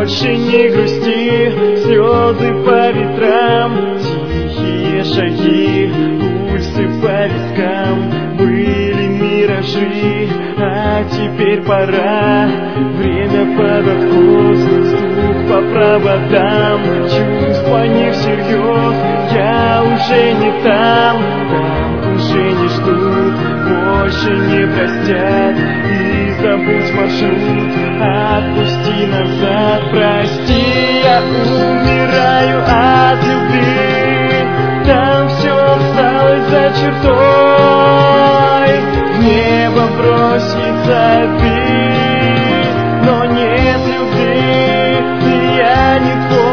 больше не грусти, слезы по ветрам, тихие шаги, пульсы по вискам. Были миражи, а теперь пора. Время под откос, стук по проводам. Чувства не всерьез, я уже не там. Там уже не ждут, больше не простят. И забудь маршрут, отпусти назад. Прости, я умираю от любви. Там все осталось за чертой. В небо бросится бит, но нет любви, и я не твой.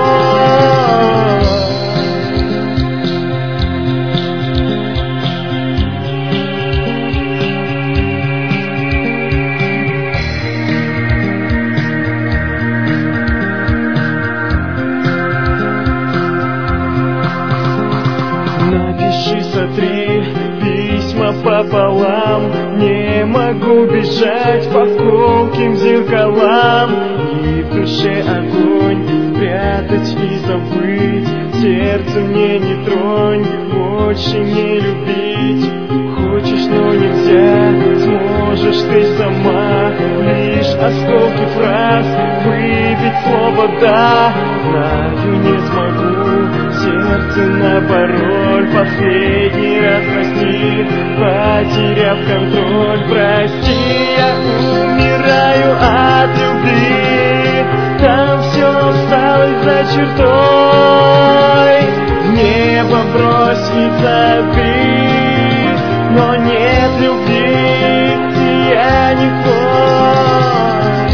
Напиши, сотри письма пополам. Не могу бежать по колким зеркалам. И в душе огонь спрятать и забыть. Сердце мне не тронь, больше не любить. Хочешь, но нельзя, сможешь ты сама. Лишь осколки фраз, выбить слово «да». Знаю, не смогу, сердце на пароль. Последний раз прости, потеряв контроль. Прости, я умираю от любви. Там все осталось за чертой. В небо бросится бит, но нет любви, и я не твой.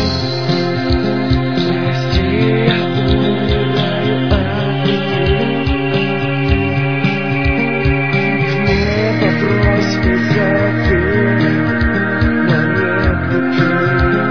Прости, я умираю от любви. В небо бросится бит, но нет любви.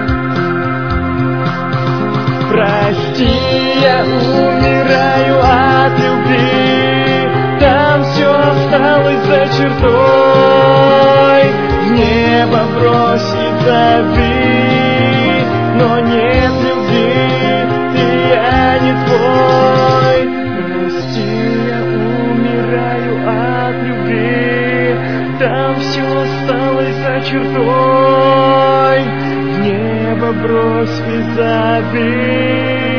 Прости, я умираю от любви. Там все осталось за чертой. В небо бросится бит, но нет любви, и я не твой. Прости, я умираю от любви. Там все осталось за чертой. В небо бросится бит.